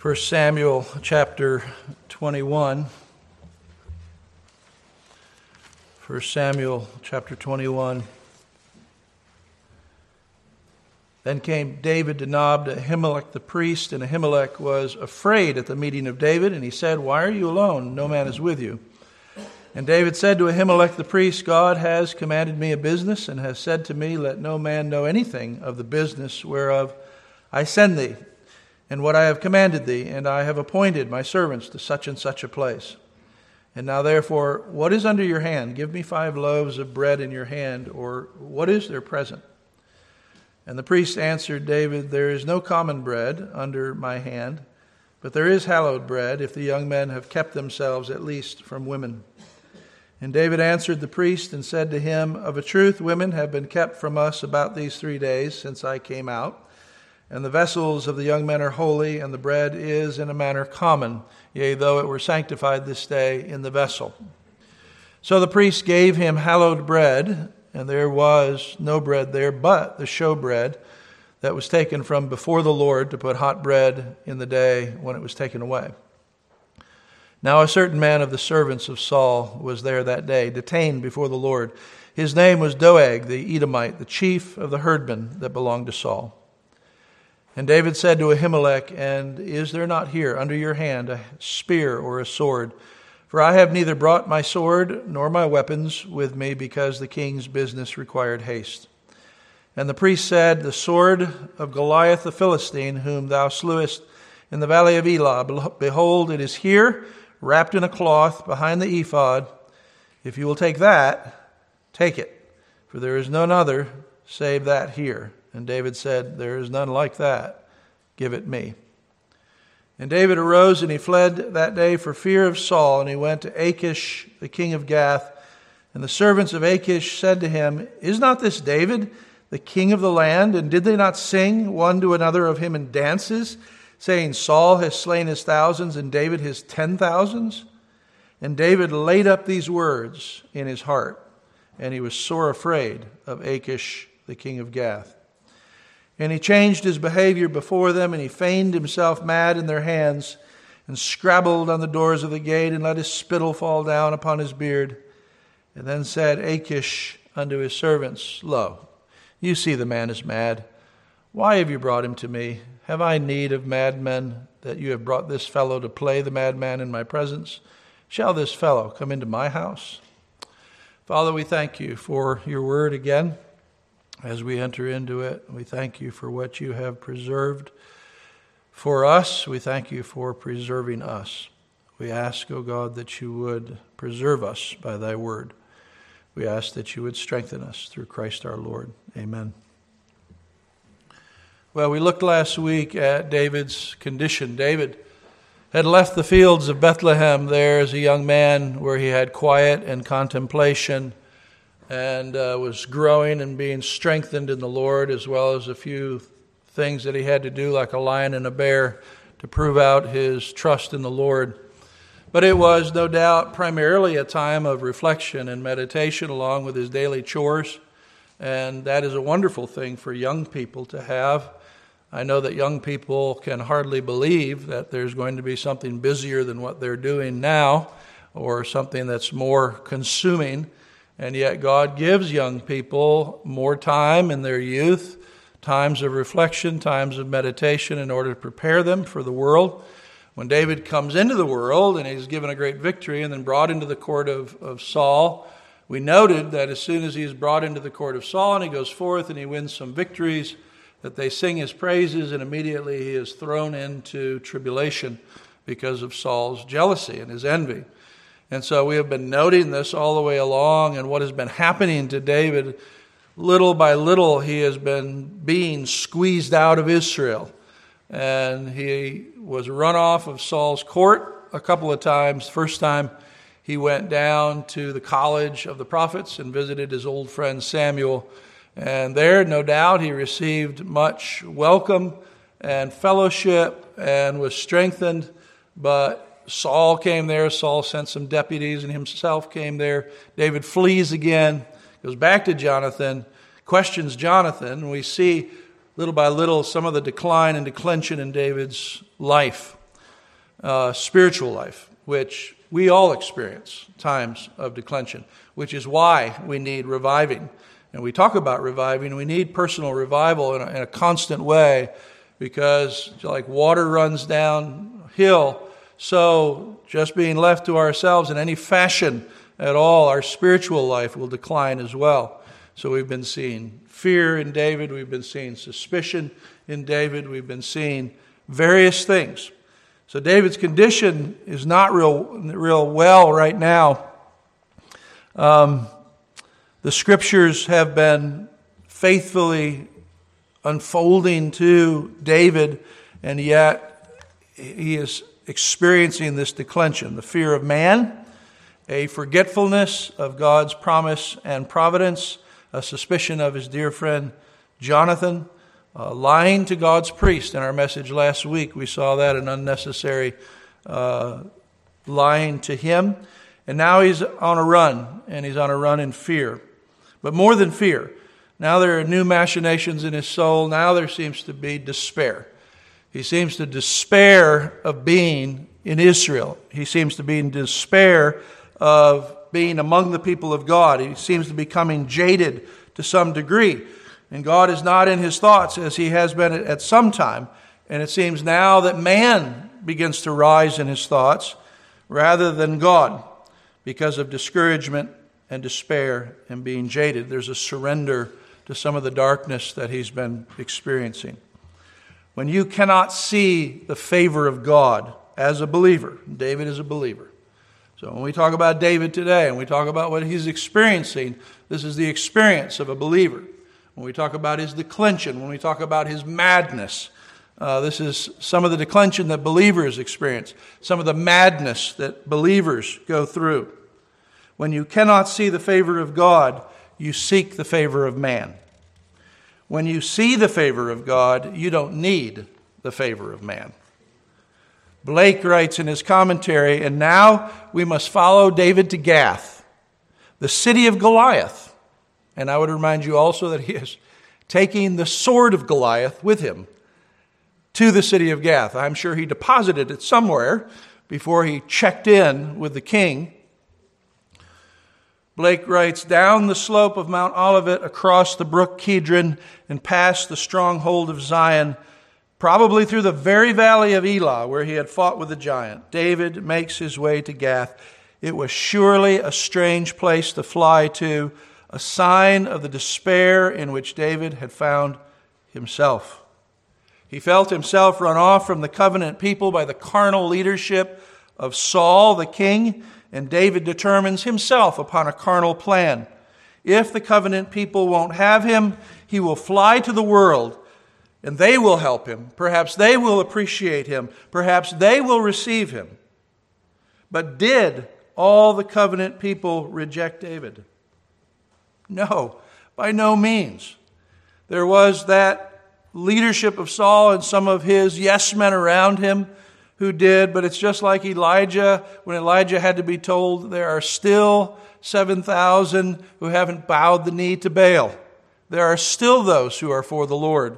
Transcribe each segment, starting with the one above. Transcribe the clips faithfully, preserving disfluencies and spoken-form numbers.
First Samuel chapter twenty-one. First Samuel chapter twenty-one. Then came David to Nob to Ahimelech the priest, and Ahimelech was afraid at the meeting of David, and he said, "Why are you alone? No man is with you." And David said to Ahimelech the priest, "God has commanded me a business, and has said to me, Let no man know anything of the business whereof I send thee, and what I have commanded thee, and I have appointed my servants to such and such a place. And now therefore, what is under your hand? Give me five loaves of bread in your hand, or what is their present?" And the priest answered David, "There is no common bread under my hand, but there is hallowed bread, if the young men have kept themselves at least from women." And David answered the priest and said to him, "Of a truth, women have been kept from us about these three days since I came out. And the vessels of the young men are holy, and the bread is in a manner common, yea, though it were sanctified this day in the vessel." So the priest gave him hallowed bread, and there was no bread there but the showbread that was taken from before the Lord to put hot bread in the day when it was taken away. Now a certain man of the servants of Saul was there that day, detained before the Lord. His name was Doeg the Edomite, the chief of the herdmen that belonged to Saul. And David said to Ahimelech, "And is there not here under your hand a spear or a sword? For I have neither brought my sword nor my weapons with me, because the king's business required haste." And the priest said, "The sword of Goliath the Philistine, whom thou slewest in the valley of Elah, behold, it is here, wrapped in a cloth behind the ephod. If you will take that, take it, for there is none other save that here." And David said, "There is none like that. Give it me." And David arose and he fled that day for fear of Saul, and he went to Achish, the king of Gath. And the servants of Achish said to him, "Is not this David, the king of the land? And did they not sing one to another of him in dances, saying, Saul has slain his thousands, and David his ten thousands?" And David laid up these words in his heart, and he was sore afraid of Achish, the king of Gath. And he changed his behavior before them, and he feigned himself mad in their hands, and scrabbled on the doors of the gate, and let his spittle fall down upon his beard. And then said Achish unto his servants, "Lo, you see the man is mad. Why have you brought him to me? Have I need of madmen, that you have brought this fellow to play the madman in my presence? Shall this fellow come into my house?" Father, we thank you for your word again. As we enter into it, we thank you for what you have preserved for us. We thank you for preserving us. We ask, O God, that you would preserve us by thy word. We ask that you would strengthen us through Christ our Lord. Amen. Well, we looked last week at David's condition. David had left the fields of Bethlehem there as a young man, where he had quiet and contemplation, and uh, was growing and being strengthened in the Lord, as well as a few things that he had to do, like a lion and a bear, to prove out his trust in the Lord. But it was, no doubt, primarily a time of reflection and meditation along with his daily chores, and that is a wonderful thing for young people to have. I know that young people can hardly believe that there's going to be something busier than what they're doing now, or something that's more consuming. And yet God gives young people more time in their youth, times of reflection, times of meditation, in order to prepare them for the world. When David comes into the world and he's given a great victory and then brought into the court of, of Saul, we noted that as soon as he's brought into the court of Saul and he goes forth and he wins some victories, that they sing his praises, and immediately he is thrown into tribulation because of Saul's jealousy and his envy. And so we have been noting this all the way along, and what has been happening to David, little by little, he has been being squeezed out of Israel. And he was run off of Saul's court a couple of times. First time he went down to the college of the prophets and visited his old friend Samuel. And there, no doubt, he received much welcome and fellowship and was strengthened. But Saul came there. Saul sent some deputies, and himself came there. David flees again, goes back to Jonathan, questions Jonathan, and we see little by little some of the decline and declension in David's life. uh, spiritual life, which we all experience times of declension, which is why we need reviving. And we talk about reviving. We need personal revival in a, in a constant way, because like water runs downhill, so just being left to ourselves in any fashion at all, our spiritual life will decline as well. So we've been seeing fear in David. We've been seeing suspicion in David. We've been seeing various things. So David's condition is not real, real well right now. Um, the scriptures have been faithfully unfolding to David, and yet he is experiencing this declension, the fear of man, a forgetfulness of God's promise and providence, a suspicion of his dear friend Jonathan, uh, lying to God's priest. In our message last week, we saw that, an unnecessary uh, lying to him. And now he's on a run, and he's on a run in fear. But more than fear, now there are new machinations in his soul. Now there seems to be despair. He seems to despair of being in Israel. He seems to be in despair of being among the people of God. He seems to be becoming jaded to some degree. And God is not in his thoughts as he has been at some time. And it seems now that man begins to rise in his thoughts rather than God, because of discouragement and despair and being jaded. There's a surrender to some of the darkness that he's been experiencing. When you cannot see the favor of God as a believer, David is a believer. So when we talk about David today and we talk about what he's experiencing, this is the experience of a believer. When we talk about his declension, when we talk about his madness, uh, this is some of the declension that believers experience, some of the madness that believers go through. When you cannot see the favor of God, you seek the favor of man. When you see the favor of God, you don't need the favor of man. Blake writes in his commentary, and now we must follow David to Gath, the city of Goliath. And I would remind you also that he is taking the sword of Goliath with him to the city of Gath. I'm sure he deposited it somewhere before he checked in with the king. Blake writes, down the slope of Mount Olivet, across the brook Kidron, and past the stronghold of Zion, probably through the very valley of Elah, where he had fought with the giant, David makes his way to Gath. It was surely a strange place to fly to, a sign of the despair in which David had found himself. He felt himself run off from the covenant people by the carnal leadership of Saul, the king, and David determines himself upon a carnal plan. If the covenant people won't have him, he will fly to the world, and they will help him. Perhaps they will appreciate him. Perhaps they will receive him. But did all the covenant people reject David? No, by no means. There was that leadership of Saul and some of his yes men around him who did, but it's just like Elijah, when Elijah had to be told there are still seven thousand who haven't bowed the knee to Baal. There are still those who are for the Lord.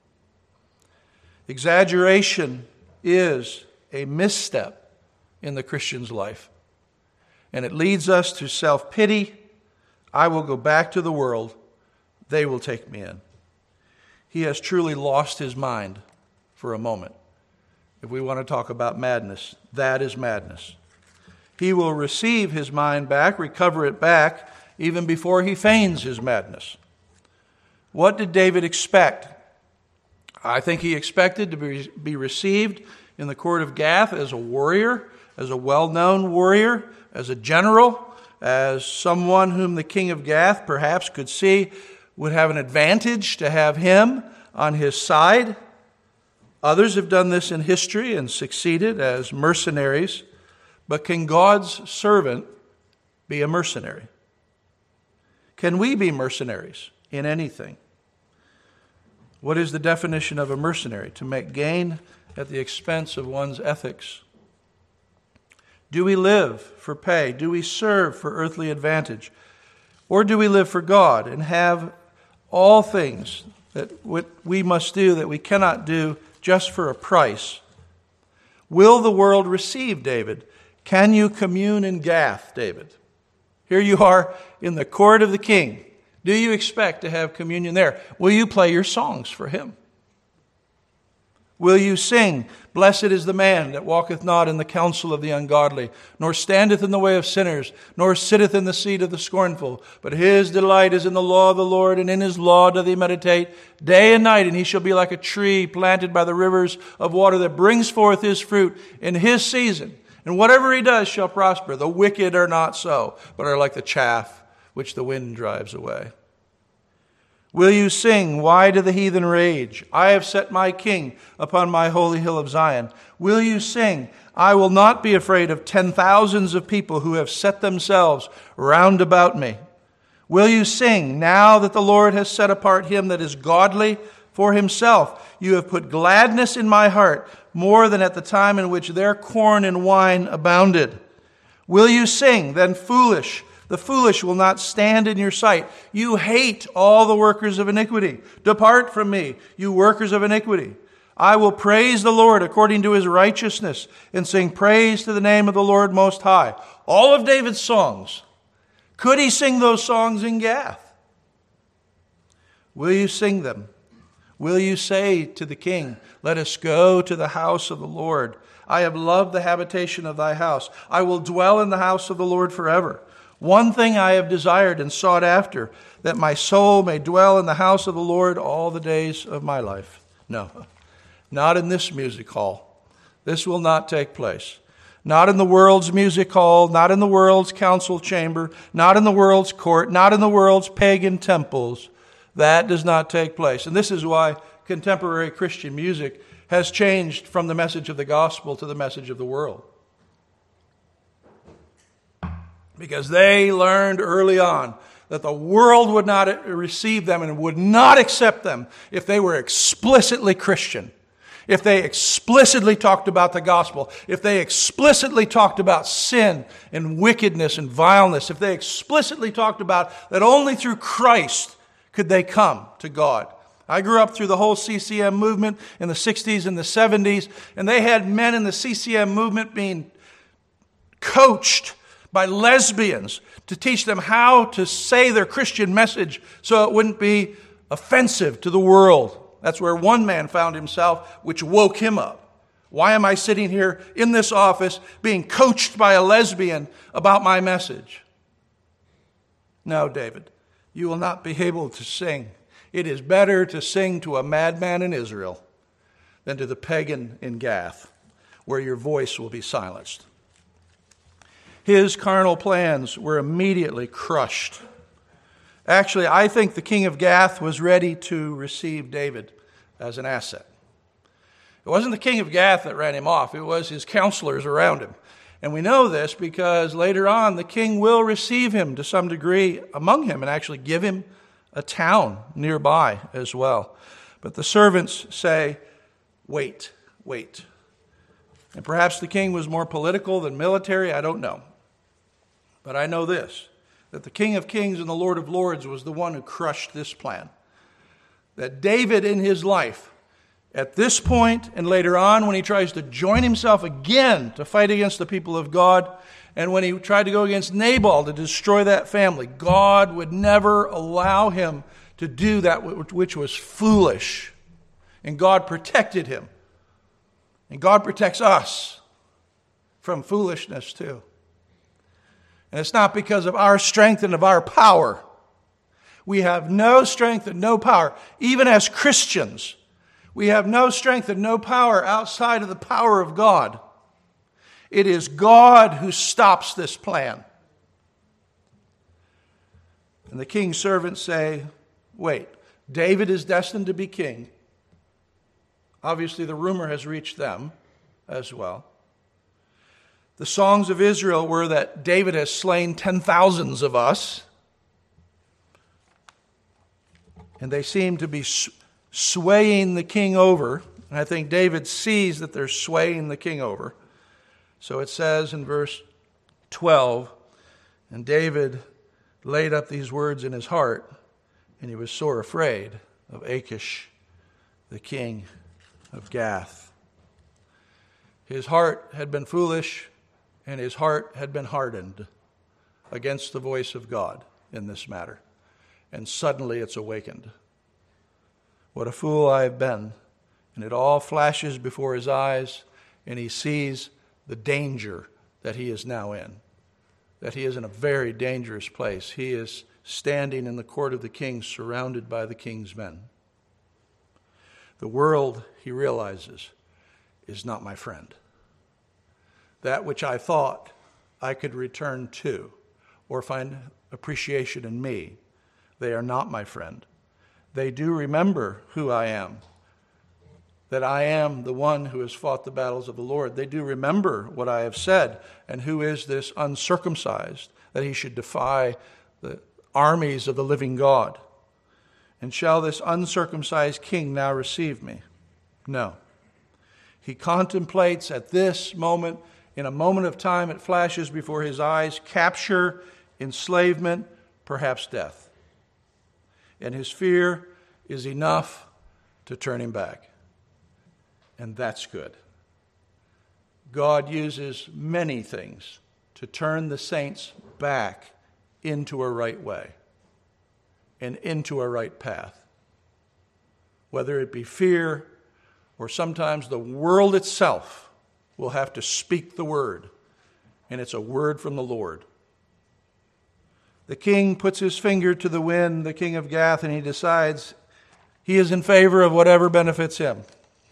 Exaggeration is a misstep in the Christian's life, and it leads us to self-pity. I will go back to the world. They will take me in. He has truly lost his mind for a moment. If we want to talk about madness, that is madness. He will receive his mind back, recover it back, even before he feigns his madness. What did David expect? I think he expected to be, be received in the court of Gath as a warrior, as a well-known warrior, as a general, as someone whom the king of Gath perhaps could see would have an advantage to have him on his side. Others have done this in history and succeeded as mercenaries. But can God's servant be a mercenary? Can we be mercenaries in anything? What is the definition of a mercenary? To make gain at the expense of one's ethics. Do we live for pay? Do we serve for earthly advantage? Or do we live for God and have all things that what we must do that we cannot do just for a price? Will the world receive David? Can you commune in Gath, David? Here you are in the court of the king. Do you expect to have communion there? Will you play your songs for him? Will you sing, "Blessed is the man that walketh not in the counsel of the ungodly, nor standeth in the way of sinners, nor sitteth in the seat of the scornful, but his delight is in the law of the Lord, and in his law doth he meditate day and night, and he shall be like a tree planted by the rivers of water that brings forth his fruit in his season. And whatever he does shall prosper. The wicked are not so, but are like the chaff which the wind drives away." Will you sing, "Why do the heathen rage? I have set my king upon my holy hill of Zion"? Will you sing, "I will not be afraid of ten thousands of people who have set themselves round about me"? Will you sing, "Now that the Lord has set apart him that is godly for himself, you have put gladness in my heart more than at the time in which their corn and wine abounded"? Will you sing, "Then foolish, the foolish will not stand in your sight. You hate all the workers of iniquity. Depart from me, you workers of iniquity. I will praise the Lord according to his righteousness and sing praise to the name of the Lord Most High." All of David's songs. Could he sing those songs in Gath? Will you sing them? Will you say to the king, "Let us go to the house of the Lord. I have loved the habitation of thy house. I will dwell in the house of the Lord forever. One thing I have desired and sought after, that my soul may dwell in the house of the Lord all the days of my life." No, not in this music hall. This will not take place. Not in the world's music hall, not in the world's council chamber, not in the world's court, not in the world's pagan temples. That does not take place. And this is why contemporary Christian music has changed from the message of the gospel to the message of the world. Because they learned early on that the world would not receive them and would not accept them if they were explicitly Christian, if they explicitly talked about the gospel, if they explicitly talked about sin and wickedness and vileness, if they explicitly talked about that only through Christ could they come to God. I grew up through the whole C C M movement in the sixties and the seventies, and they had men in the C C M movement being coached by lesbians to teach them how to say their Christian message so it wouldn't be offensive to the world. That's where one man found himself, which woke him up. Why am I sitting here in this office being coached by a lesbian about my message? No, David, you will not be able to sing. It is better to sing to a madman in Israel than to the pagan in Gath, where your voice will be silenced. His carnal plans were immediately crushed. Actually, I think the king of Gath was ready to receive David as an asset. It wasn't the king of Gath that ran him off. It was his counselors around him. And we know this because later on the king will receive him to some degree among him and actually give him a town nearby as well. But the servants say, wait, wait. And perhaps the king was more political than military, I don't know. But I know this, that the King of Kings and the Lord of Lords was the one who crushed this plan. That David in his life, at this point and later on when he tries to join himself again to fight against the people of God, and when he tried to go against Nabal to destroy that family, God would never allow him to do that which was foolish. And God protected him. And God protects us from foolishness too. And it's not because of our strength and of our power. We have no strength and no power. Even as Christians, we have no strength and no power outside of the power of God. It is God who stops this plan. And the king's servants say, wait, David is destined to be king. Obviously, the rumor has reached them as well. The songs of Israel were that David has slain ten thousands of us. And they seem to be swaying the king over. And I think David sees that they're swaying the king over. So it says in verse twelve, and David laid up these words in his heart, and he was sore afraid of Achish, the king of Gath. His heart had been foolish, and his heart had been hardened against the voice of God in this matter. And suddenly it's awakened. What a fool I have been. And it all flashes before his eyes, and he sees the danger that he is now in. That he is in a very dangerous place. He is standing in the court of the king, surrounded by the king's men. The world, he realizes, is not my friend. That which I thought I could return to or find appreciation in me, they are not my friend. They do remember who I am, that I am the one who has fought the battles of the Lord. They do remember what I have said, and who is this uncircumcised, that he should defy the armies of the living God. And shall this uncircumcised king now receive me? No. He contemplates at this moment, in a moment of time, it flashes before his eyes, capture, enslavement, perhaps death. And his fear is enough to turn him back. And that's good. God uses many things to turn the saints back into a right way and into a right path. Whether it be fear, or sometimes the world itself will have to speak the word, and it's a word from the Lord. The king puts his finger to the wind, the king of Gath, and he decides he is in favor of whatever benefits him.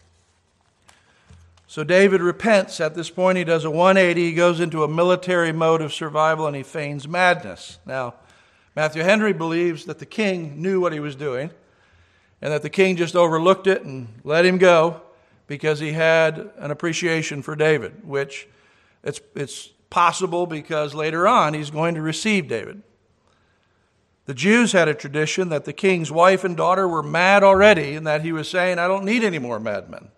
So David repents. At this point, he does a one eighty. He goes into a military mode of survival, and he feigns madness. Now, Matthew Henry believes that the king knew what he was doing, and that the king just overlooked it and let him go because he had an appreciation for David, which it's, it's possible because later on he's going to receive David. The Jews had a tradition that the king's wife and daughter were mad already, and that he was saying, I don't need any more madmen.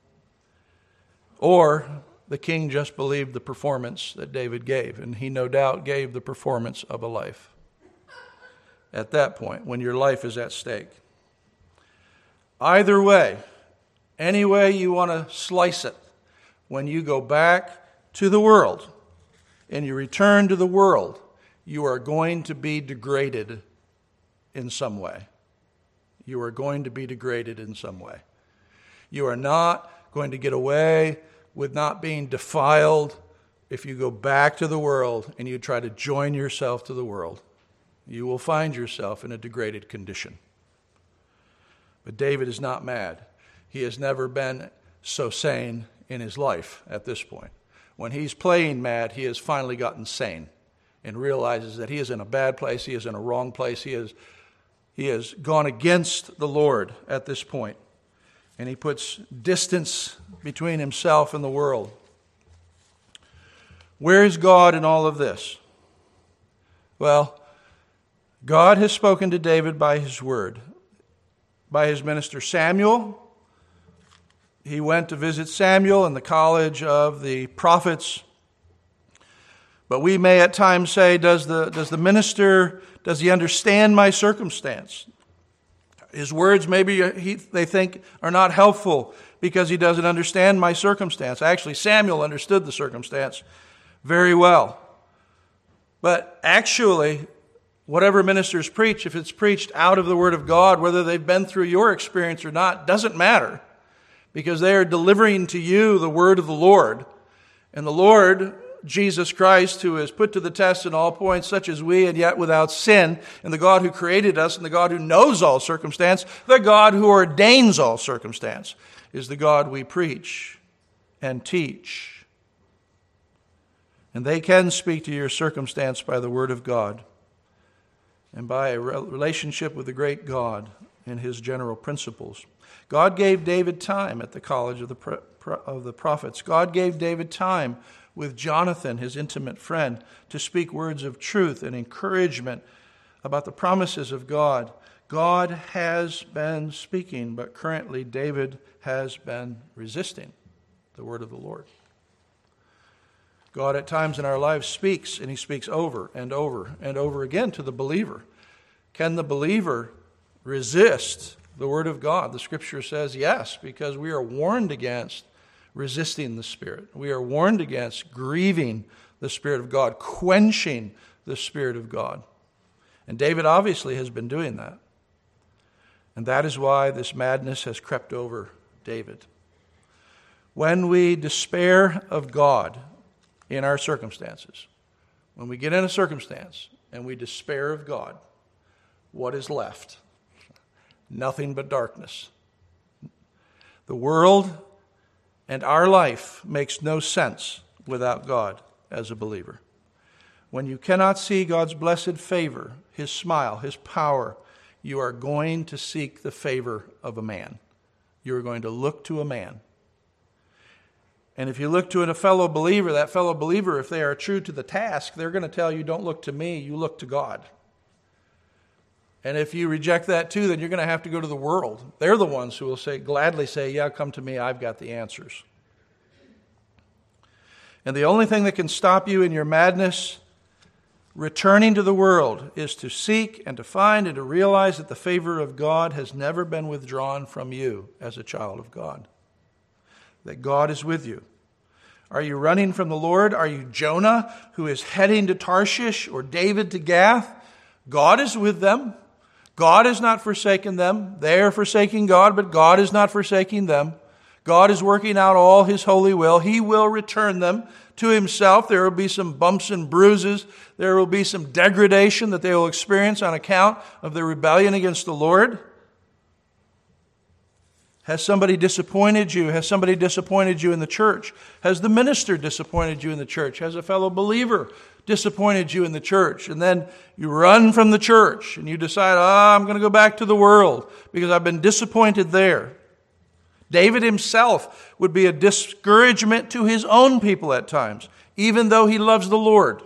Or the king just believed the performance that David gave, and he no doubt gave the performance of a life. At that point, when your life is at stake. Either way, any way you want to slice it, when you go back to the world and you return to the world, you are going to be degraded in some way. You are going to be degraded in some way. You are not going to get away with not being defiled if you go back to the world and you try to join yourself to the world. You will find yourself in a degraded condition. But David is not mad. He has never been so sane in his life at this point. When he's playing mad, he has finally gotten sane and realizes that he is in a bad place, he is in a wrong place, he has, he has gone against the Lord at this point. And he puts distance between himself and the world. Where is God in all of this? Well, God has spoken to David by his word. By his minister Samuel. He went to visit Samuel in the college of the prophets. But we may at times say, does the, does the minister, does he understand my circumstance? His words maybe he, they think are not helpful because he doesn't understand my circumstance. Actually, Samuel understood the circumstance very well. But actually, whatever ministers preach, if it's preached out of the Word of God, whether they've been through your experience or not, doesn't matter. Because they are delivering to you the Word of the Lord. And the Lord, Jesus Christ, who is put to the test in all points, such as we, and yet without sin, and the God who created us, and the God who knows all circumstance, the God who ordains all circumstance, is the God we preach and teach. And they can speak to your circumstance by the Word of God and by a relationship with the great God and his general principles. God gave David time at the college of the, of the prophets. God gave David time with Jonathan, his intimate friend, to speak words of truth and encouragement about the promises of God. God has been speaking, but currently David has been resisting the word of the Lord. God at times in our lives speaks, and he speaks over and over and over again to the believer. Can the believer resist the word of God? The scripture says yes, because we are warned against resisting the Spirit. We are warned against grieving the Spirit of God, quenching the Spirit of God. And David obviously has been doing that. And that is why this madness has crept over David. When we despair of God in our circumstances, when we get in a circumstance and we despair of God, what is left? Nothing but darkness. The world and our life makes no sense without God as a believer. When you cannot see God's blessed favor, His smile, His power, you are going to seek the favor of a man. You are going to look to a man. And if you look to a fellow believer, that fellow believer, if they are true to the task, they're going to tell you, don't look to me, you look to God. And if you reject that too, then you're going to have to go to the world. They're the ones who will say, gladly say, yeah, come to me, I've got the answers. And the only thing that can stop you in your madness, returning to the world, is to seek and to find and to realize that the favor of God has never been withdrawn from you as a child of God. That God is with you. Are you running from the Lord? Are you Jonah, who is heading to Tarshish, or David to Gath? God is with them. God has not forsaken them. They are forsaking God, but God is not forsaking them. God is working out all His holy will. He will return them to Himself. There will be some bumps and bruises. There will be some degradation that they will experience on account of their rebellion against the Lord. Has somebody disappointed you? Has somebody disappointed you in the church? Has the minister disappointed you in the church? Has a fellow believer disappointed you in the church? And then you run from the church and you decide, oh, I'm going to go back to the world because I've been disappointed there. David himself would be a discouragement to his own people at times, even though he loves the Lord.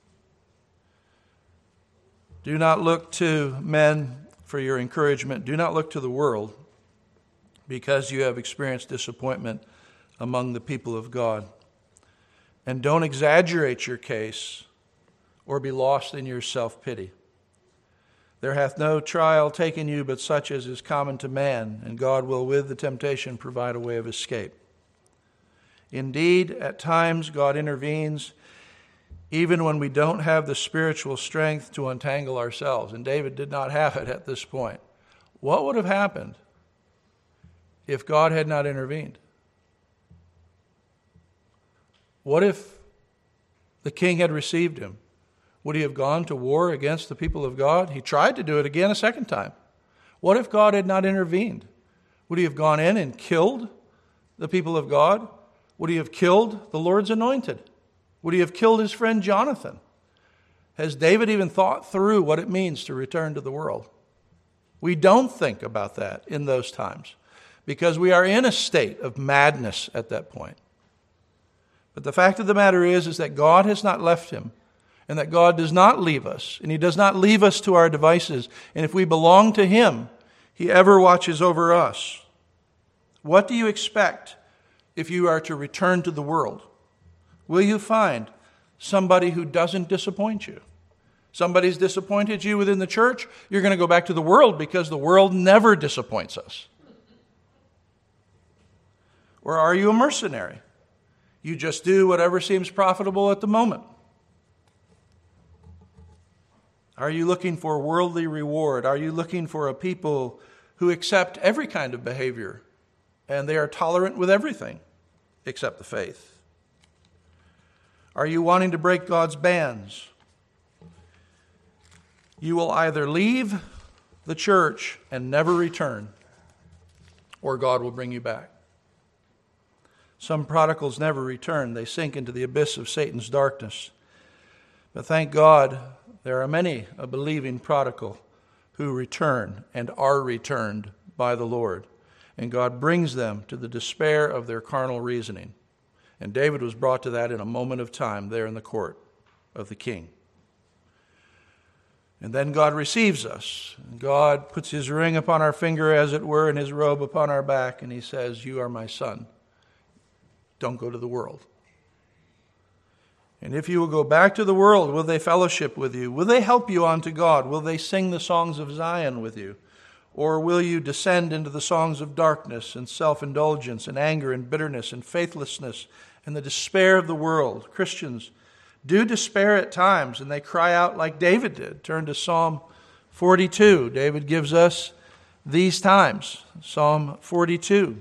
Do not look to men for your encouragement. Do not look to the world, because you have experienced disappointment among the people of God. And don't exaggerate your case or be lost in your self-pity. There hath no trial taken you but such as is common to man, and God will with the temptation provide a way of escape. Indeed, at times God intervenes even when we don't have the spiritual strength to untangle ourselves. And David did not have it at this point. What would have happened if God had not intervened? What if the king had received him? Would he have gone to war against the people of God? He tried to do it again a second time. What if God had not intervened? Would he have gone in and killed the people of God? Would he have killed the Lord's anointed? Would he have killed his friend Jonathan? Has David even thought through what it means to return to the world? We don't think about that in those times, because we are in a state of madness at that point. But the fact of the matter is, is that God has not left him, and that God does not leave us, and he does not leave us to our devices. And if we belong to him, he ever watches over us. What do you expect if you are to return to the world? Will you find somebody who doesn't disappoint you? Somebody's disappointed you within the church, you're going to go back to the world, because the world never disappoints us. Or are you a mercenary? You just do whatever seems profitable at the moment. Are you looking for worldly reward? Are you looking for a people who accept every kind of behavior and they are tolerant with everything except the faith? Are you wanting to break God's bands? You will either leave the church and never return, or God will bring you back. Some prodigals never return. They sink into the abyss of Satan's darkness. But thank God, there are many a believing prodigal who return and are returned by the Lord. And God brings them to the despair of their carnal reasoning. And David was brought to that in a moment of time there in the court of the king. And then God receives us. God puts his ring upon our finger, as it were, and his robe upon our back, and he says, "You are my son. Don't go to the world." And if you will go back to the world, will they fellowship with you? Will they help you on to God? Will they sing the songs of Zion with you? Or will you descend into the songs of darkness and self-indulgence and anger and bitterness and faithlessness and the despair of the world? Christians do despair at times, and they cry out like David did. Turn to Psalm forty-two. David gives us these times. Psalm forty-two.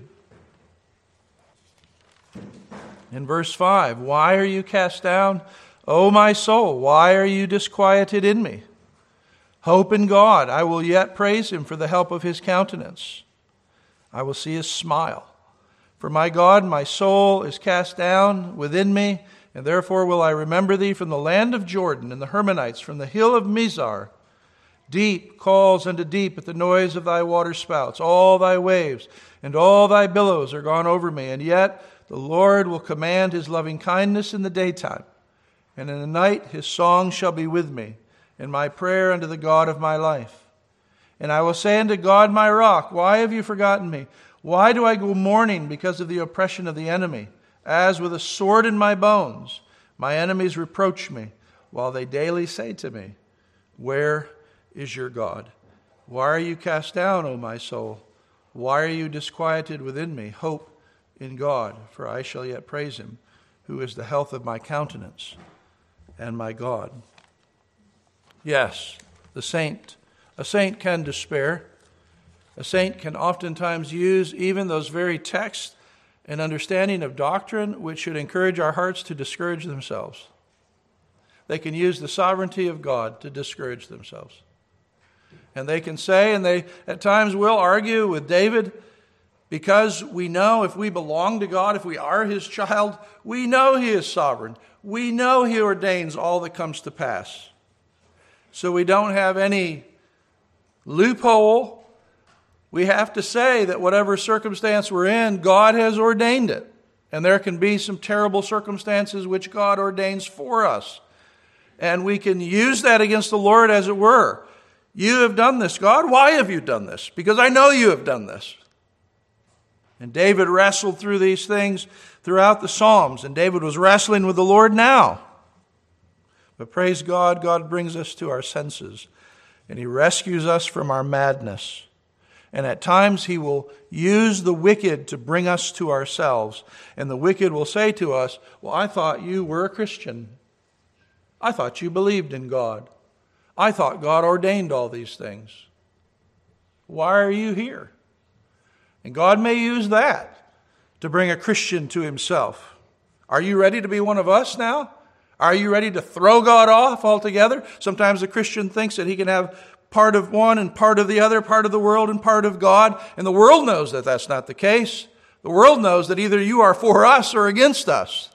In verse five, why are you cast down, O my soul? Why are you disquieted in me? Hope in God. I will yet praise him for the help of his countenance. I will see his smile. For my God, my soul is cast down within me, and therefore will I remember thee from the land of Jordan and the Hermonites, from the hill of Mizar. Deep calls unto deep at the noise of thy waterspouts. All thy waves and all thy billows are gone over me, and yet the Lord will command his loving kindness in the daytime, and in the night his song shall be with me, and my prayer unto the God of my life. And I will say unto God my rock, why have you forgotten me? Why do I go mourning because of the oppression of the enemy? As with a sword in my bones, my enemies reproach me, while they daily say to me, where is your God? Why are you cast down, O my soul? Why are you disquieted within me? Hope in God, for I shall yet praise him, who is the health of my countenance and my God. Yes, the saint, a saint can despair. A saint can oftentimes use even those very texts and understanding of doctrine which should encourage our hearts to discourage themselves. They can use the sovereignty of God to discourage themselves. And they can say, and they at times will argue with David, because we know if we belong to God, if we are his child, we know he is sovereign. We know he ordains all that comes to pass. So we don't have any loophole. We have to say that whatever circumstance we're in, God has ordained it. And there can be some terrible circumstances which God ordains for us. And we can use that against the Lord, as it were. You have done this, God. Why have you done this? Because I know you have done this. And David wrestled through these things throughout the Psalms. And David was wrestling with the Lord now. But praise God, God brings us to our senses. And he rescues us from our madness. And at times he will use the wicked to bring us to ourselves. And the wicked will say to us, well, I thought you were a Christian. I thought you believed in God. I thought God ordained all these things. Why are you here? And God may use that to bring a Christian to himself. Are you ready to be one of us now? Are you ready to throw God off altogether? Sometimes a Christian thinks that he can have part of one and part of the other, part of the world and part of God. And the world knows that that's not the case. The world knows that either you are for us or against us.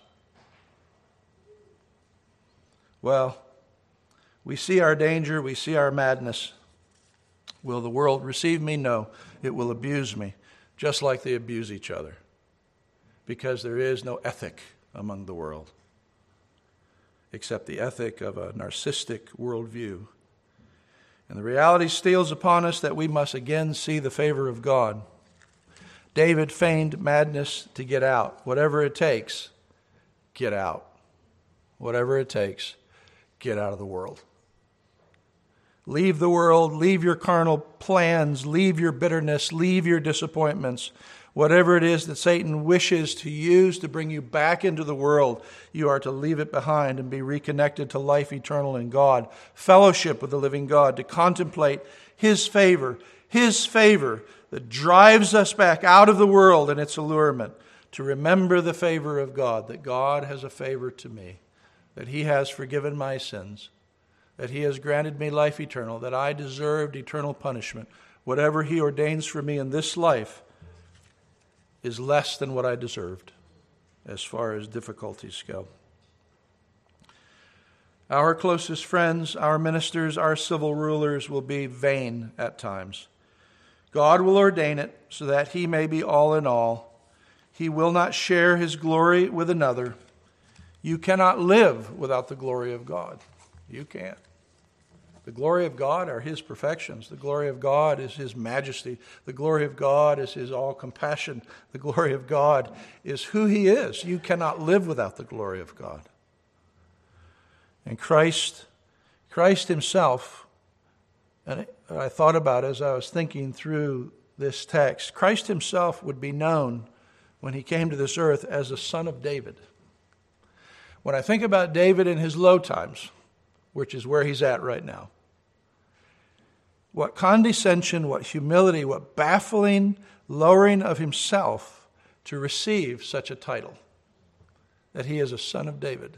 Well, we see our danger, we see our madness. Will the world receive me? No, it will abuse me, just like they abuse each other, because there is no ethic among the world, except the ethic of a narcissistic worldview. And the reality steals upon us that we must again see the favor of God. David feigned madness to get out. Whatever it takes, get out. Whatever it takes, get out of the world. Leave the world, leave your carnal plans, leave your bitterness, leave your disappointments. Whatever it is that Satan wishes to use to bring you back into the world, you are to leave it behind and be reconnected to life eternal in God, fellowship with the living God, to contemplate his favor, his favor that drives us back out of the world and its allurement, to remember the favor of God, that God has a favor to me, that he has forgiven my sins, that he has granted me life eternal, that I deserved eternal punishment. Whatever he ordains for me in this life is less than what I deserved as far as difficulties go. Our closest friends, our ministers, our civil rulers will be vain at times. God will ordain it so that he may be all in all. He will not share his glory with another. You cannot live without the glory of God. You can't. The glory of God are his perfections. The glory of God is his majesty. The glory of God is his all compassion. The glory of God is who he is. You cannot live without the glory of God. And Christ, Christ himself And I thought about as I was thinking through this text, Christ himself would be known when he came to this earth as a son of David. When I think about David in his low times, which is where he's at right now, what condescension, what humility, what baffling lowering of himself to receive such a title, that he is a son of David.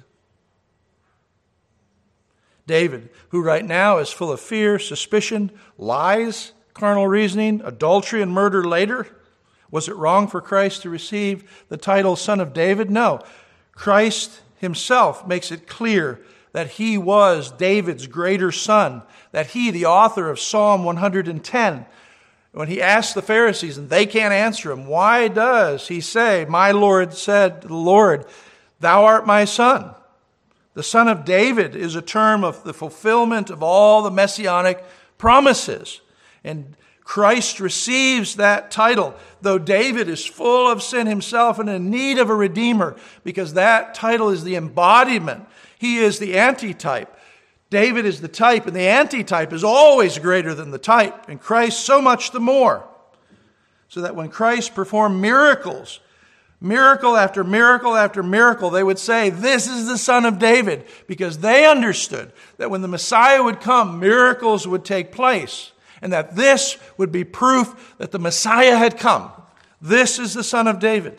David, who right now is full of fear, suspicion, lies, carnal reasoning, adultery, and murder later. Was it wrong for Christ to receive the title Son of David? No. Christ himself makes it clear that he was David's greater son, that he, the author of Psalm one hundred ten, when he asked the Pharisees, and they can't answer him, why does he say, my Lord said to the Lord, thou art my son? The son of David is a term of the fulfillment of all the messianic promises. And Christ receives that title, though David is full of sin himself and in need of a redeemer, because that title is the embodiment. He is the antitype. David is the type, and the antitype is always greater than the type, and Christ so much the more. So that when Christ performed miracles, miracle after miracle after miracle, they would say, this is the Son of David, because they understood that when the Messiah would come, miracles would take place, and that this would be proof that the Messiah had come. This is the Son of David.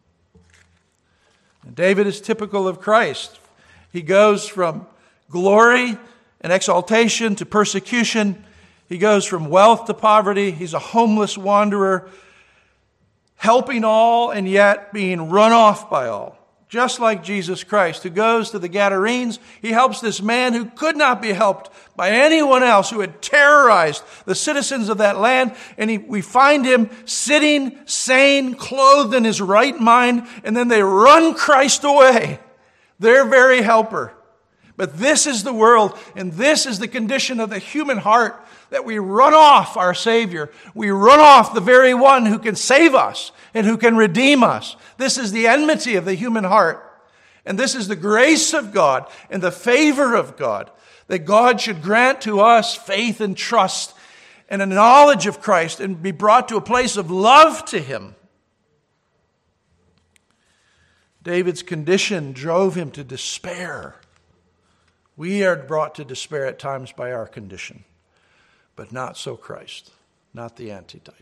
And David is typical of Christ. He goes from glory and exaltation to persecution. He goes from wealth to poverty. He's a homeless wanderer, helping all and yet being run off by all. Just like Jesus Christ, who goes to the Gadarenes, he helps this man who could not be helped by anyone else, who had terrorized the citizens of that land. And he, we find him sitting, sane, clothed in his right mind, and then they run Christ away, their very helper. But this is the world, and this is the condition of the human heart, that we run off our Savior. We run off the very one who can save us and who can redeem us. This is the enmity of the human heart. And this is the grace of God and the favor of God, that God should grant to us faith and trust and a knowledge of Christ and be brought to a place of love to him. David's condition drove him to despair. We are brought to despair at times by our condition, but not so Christ, not the antitype.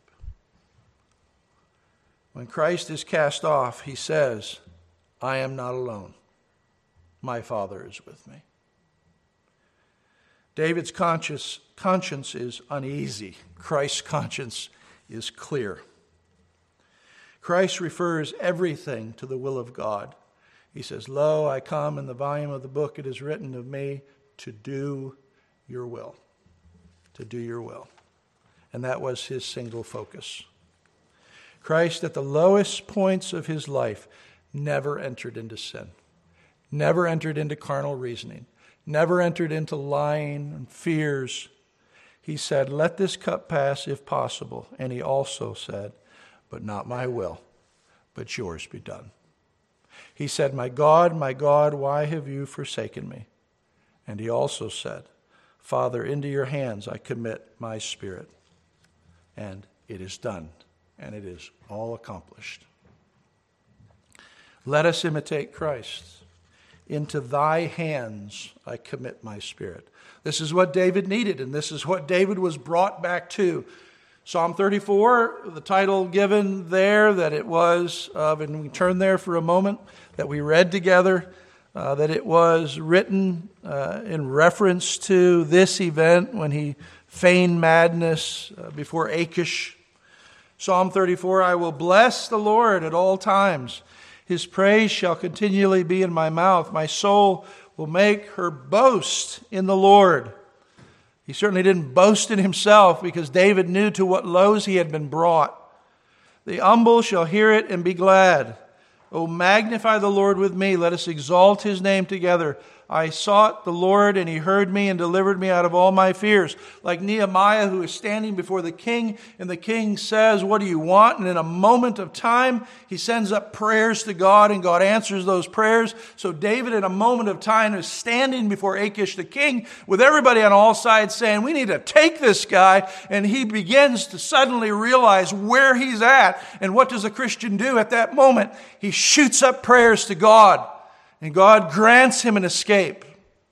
When Christ is cast off, he says, I am not alone. My Father is with me. David's conscience, conscience is uneasy. Christ's conscience is clear. Christ refers everything to the will of God. He says, lo, I come, in the volume of the book it is written of me to do your will. To do your will. And that was his single focus. Christ, at the lowest points of his life, never entered into sin. Never entered into carnal reasoning. Never entered into lying and fears. He said, let this cup pass if possible. And he also said, but not my will, but yours be done. He said, my God, my God, why have you forsaken me? And he also said, Father, into your hands I commit my spirit. And it is done, and it is all accomplished. Let us imitate Christ. Into thy hands I commit my spirit. This is what David needed, and this is what David was brought back to. Psalm thirty-four, the title given there that it was of, and we turn there for a moment, that we read together, uh, that it was written uh, in reference to this event when he feigned madness uh, before Achish. Psalm thirty-four, I will bless the Lord at all times. His praise shall continually be in my mouth. My soul will make her boast in the Lord. He certainly didn't boast in himself, because David knew to what lows he had been brought. The humble shall hear it and be glad. O magnify the Lord with me. Let us exalt his name together. I sought the Lord, and he heard me and delivered me out of all my fears. Like Nehemiah, who is standing before the king, and the king says, what do you want? And in a moment of time, he sends up prayers to God, and God answers those prayers. So David, in a moment of time, is standing before Achish the king, with everybody on all sides saying, we need to take this guy. And he begins to suddenly realize where he's at. And what does a Christian do at that moment? He shoots up prayers to God. And God grants him an escape.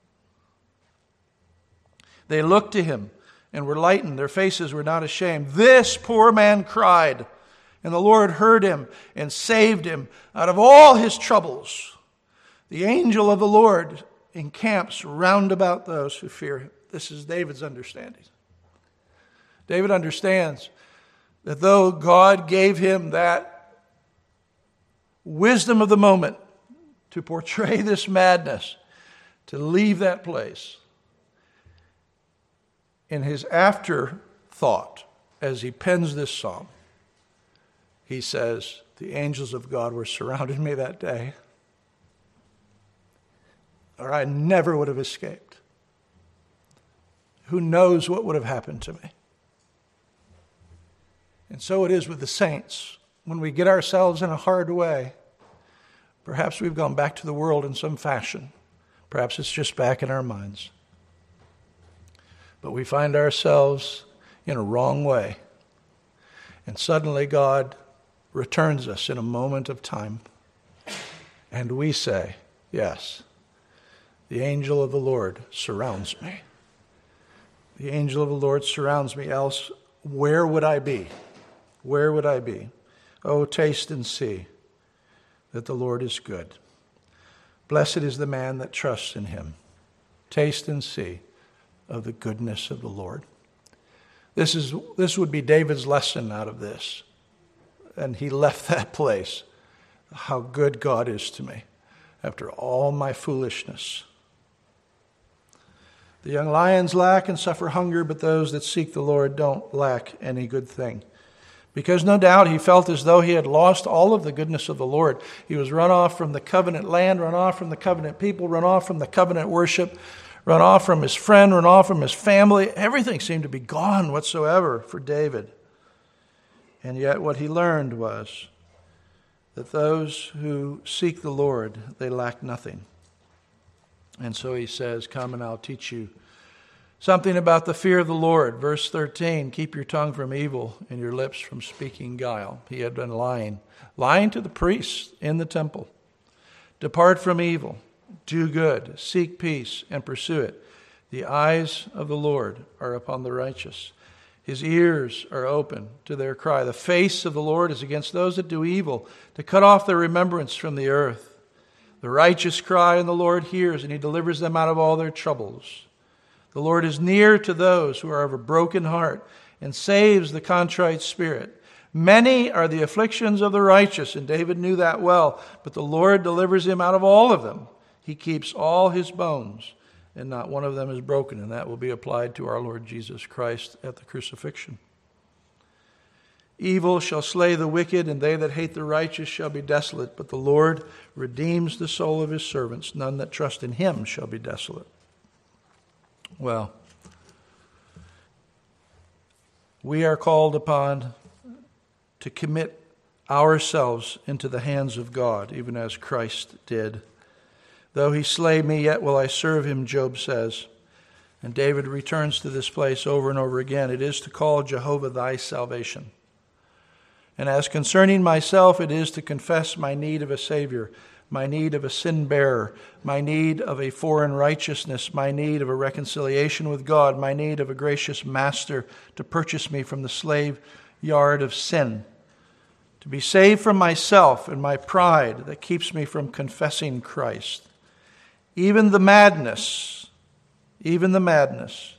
They looked to him and were lightened. Their faces were not ashamed. This poor man cried, and the Lord heard him and saved him out of all his troubles. The angel of the Lord encamps round about those who fear him. This is David's understanding. David understands that though God gave him that wisdom of the moment to portray this madness, to leave that place, in his afterthought, as he pens this psalm, he says, the angels of God were surrounding me that day, or I never would have escaped. Who knows what would have happened to me? And so it is with the saints. When we get ourselves in a hard way, perhaps we've gone back to the world in some fashion. Perhaps it's just back in our minds. But we find ourselves in a wrong way. And suddenly God returns us in a moment of time. And we say, yes, the angel of the Lord surrounds me. The angel of the Lord surrounds me, else where would I be? Where would I be? Oh, taste and see that the Lord is good. Blessed is the man that trusts in him. Taste and see of the goodness of the Lord. This is this would be David's lesson out of this. And he left that place. How good God is to me after all my foolishness. The young lions lack and suffer hunger, but those that seek the Lord don't lack any good thing. Because no doubt he felt as though he had lost all of the goodness of the Lord. He was run off from the covenant land, run off from the covenant people, run off from the covenant worship, run off from his friend, run off from his family. Everything seemed to be gone whatsoever for David. And yet what he learned was that those who seek the Lord, they lack nothing. And so he says, come and I'll teach you something about the fear of the Lord. Verse thirteen, keep your tongue from evil and your lips from speaking guile. He had been lying, lying to the priests in the temple. Depart from evil, do good, seek peace, and pursue it. The eyes of the Lord are upon the righteous. His ears are open to their cry. The face of the Lord is against those that do evil, to cut off their remembrance from the earth. The righteous cry, and the Lord hears, and he delivers them out of all their troubles. The Lord is near to those who are of a broken heart and saves the contrite spirit. Many are the afflictions of the righteous, and David knew that well, but the Lord delivers him out of all of them. He keeps all his bones, and not one of them is broken, and that will be applied to our Lord Jesus Christ at the crucifixion. Evil shall slay the wicked, and they that hate the righteous shall be desolate. But the Lord redeems the soul of his servants. None that trust in him shall be desolate. Well, we are called upon to commit ourselves into the hands of God, even as Christ did. Though he slay me, yet will I serve him, Job says. And David returns to this place over and over again. It is to call Jehovah thy salvation. And as concerning myself, it is to confess my need of a Savior, my need of a sin bearer, my need of a foreign righteousness, my need of a reconciliation with God, my need of a gracious master to purchase me from the slave yard of sin, to be saved from myself and my pride that keeps me from confessing Christ. Even the madness, even the madness.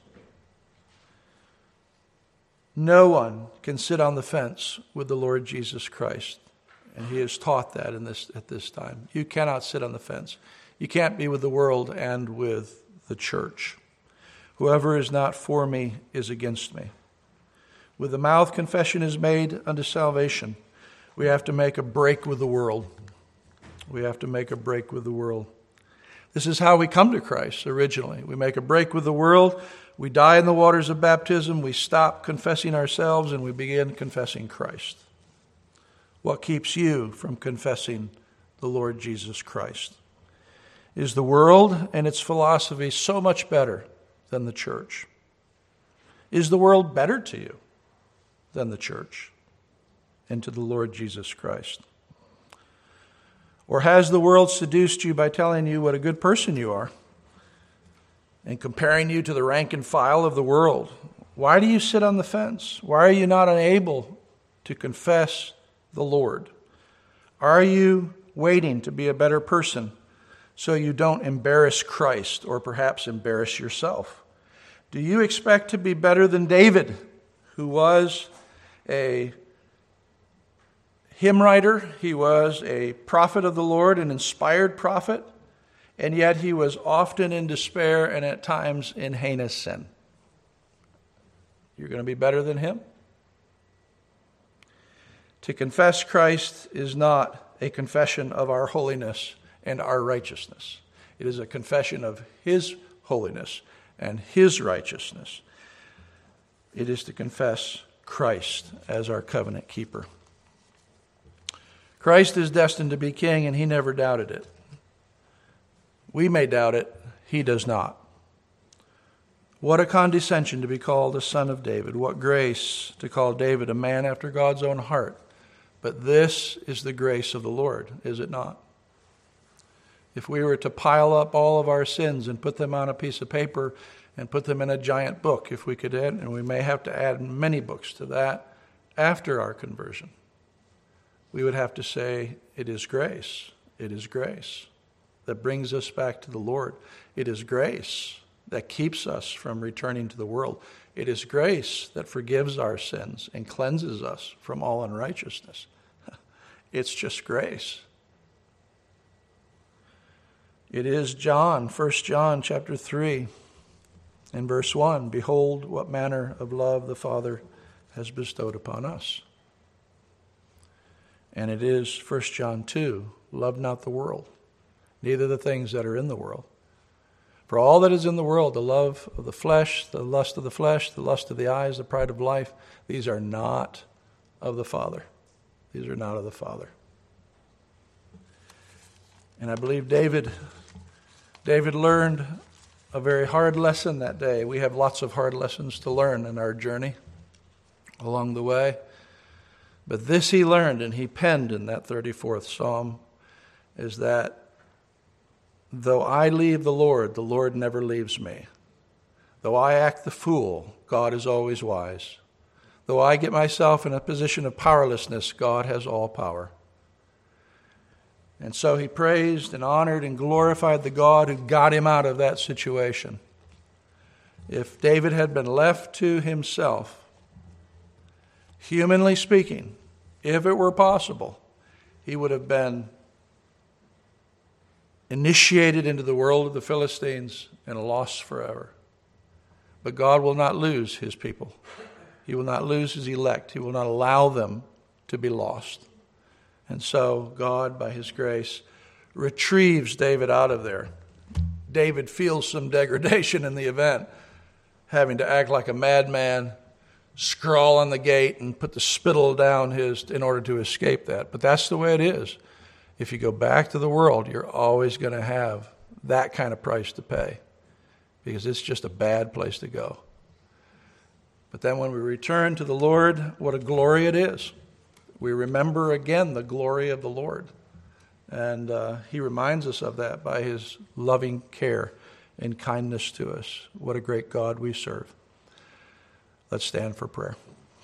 No one can sit on the fence with the Lord Jesus Christ. And he has taught that in this at this time. You cannot sit on the fence. You can't be with the world and with the church. Whoever is not for me is against me. With the mouth confession is made unto salvation. We have to make a break with the world. We have to make a break with the world. This is how we come to Christ originally. We make a break with the world. We die in the waters of baptism. We stop confessing ourselves and we begin confessing Christ. What keeps you from confessing the Lord Jesus Christ? Is the world and its philosophy so much better than the church? Is the world better to you than the church and to the Lord Jesus Christ? Or has the world seduced you by telling you what a good person you are and comparing you to the rank and file of the world? Why do you sit on the fence? Why are you not unable to confess the Lord? Are you waiting to be a better person so you don't embarrass Christ or perhaps embarrass yourself? Do you expect to be better than David, who was a hymn writer? He was a prophet of the Lord, an inspired prophet, and yet he was often in despair and at times in heinous sin. You're going to be better than him? To confess Christ is not a confession of our holiness and our righteousness. It is a confession of his holiness and his righteousness. It is to confess Christ as our covenant keeper. Christ is destined to be king, and he never doubted it. We may doubt it. He does not. What a condescension to be called a son of David. What grace to call David a man after God's own heart. But this is the grace of the Lord, is it not? If we were to pile up all of our sins and put them on a piece of paper and put them in a giant book, if we could add, and we may have to add many books to that after our conversion, we would have to say, it is grace. It is grace that brings us back to the Lord. It is grace that keeps us from returning to the world. It is grace that forgives our sins and cleanses us from all unrighteousness. It's just grace. It is John, First John chapter three, and verse one, behold what manner of love the Father has bestowed upon us. And it is First John two, love not the world, neither the things that are in the world. For all that is in the world, the love of the flesh, the lust of the flesh, the lust of the eyes, the pride of life, these are not of the Father. These are not of the Father. And I believe David, David learned a very hard lesson that day. We have lots of hard lessons to learn in our journey along the way. But this he learned, and he penned in that thirty-fourth Psalm, is that though I leave the Lord, the Lord never leaves me. Though I act the fool, God is always wise. Though I get myself in a position of powerlessness, God has all power. And so he praised and honored and glorified the God who got him out of that situation. If David had been left to himself, humanly speaking, if it were possible, he would have been initiated into the world of the Philistines and lost forever. But God will not lose his people. He will not lose his elect. He will not allow them to be lost. And so God, by his grace, retrieves David out of there. David feels some degradation in the event, having to act like a madman, scrawl on the gate and put the spittle down his in order to escape that. But that's the way it is. If you go back to the world, you're always going to have that kind of price to pay because it's just a bad place to go. But then when we return to the Lord, what a glory it is. We remember again the glory of the Lord. And uh, he reminds us of that by his loving care and kindness to us. What a great God we serve. Let's stand for prayer.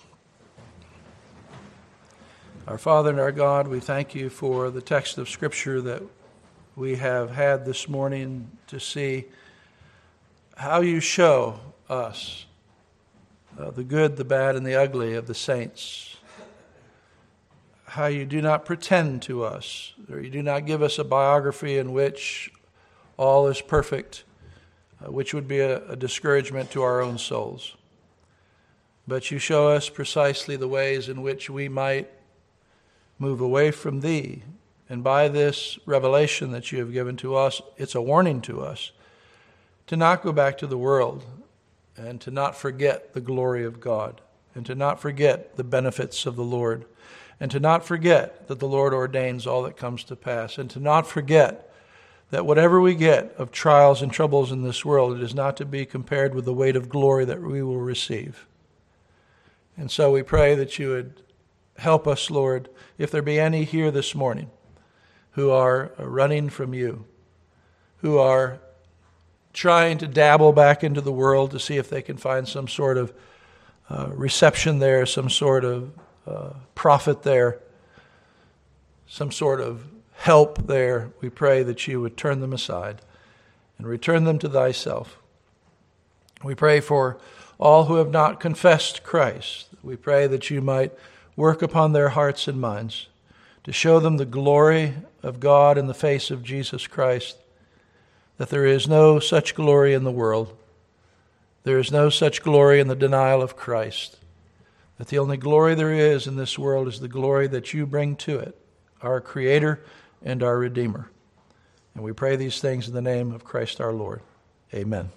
Our Father and our God, we thank you for the text of Scripture that we have had this morning to see how you show us uh, the good, the bad, and the ugly of the saints. How you do not pretend to us, or you do not give us a biography in which all is perfect, uh, which would be a, a discouragement to our own souls. But you show us precisely the ways in which we might move away from thee And by this revelation that you have given to us, it's a warning to us to not go back to the world and to not forget the glory of God and to not forget the benefits of the Lord and to not forget that the Lord ordains all that comes to pass and to not forget that whatever we get of trials and troubles in this world, it is not to be compared with the weight of glory that we will receive. And so we pray that you would help us, Lord, if there be any here this morning who are running from you, who are trying to dabble back into the world to see if they can find some sort of uh, reception there, some sort of uh, profit there, some sort of help there. We pray that you would turn them aside and return them to thyself. We pray for all who have not confessed Christ. We pray that you might work upon their hearts and minds to show them the glory of God in the face of Jesus Christ, that there is no such glory in the world. There is no such glory in the denial of Christ, that the only glory there is in this world is the glory that you bring to it, our Creator and our Redeemer. And we pray these things in the name of Christ our Lord. Amen.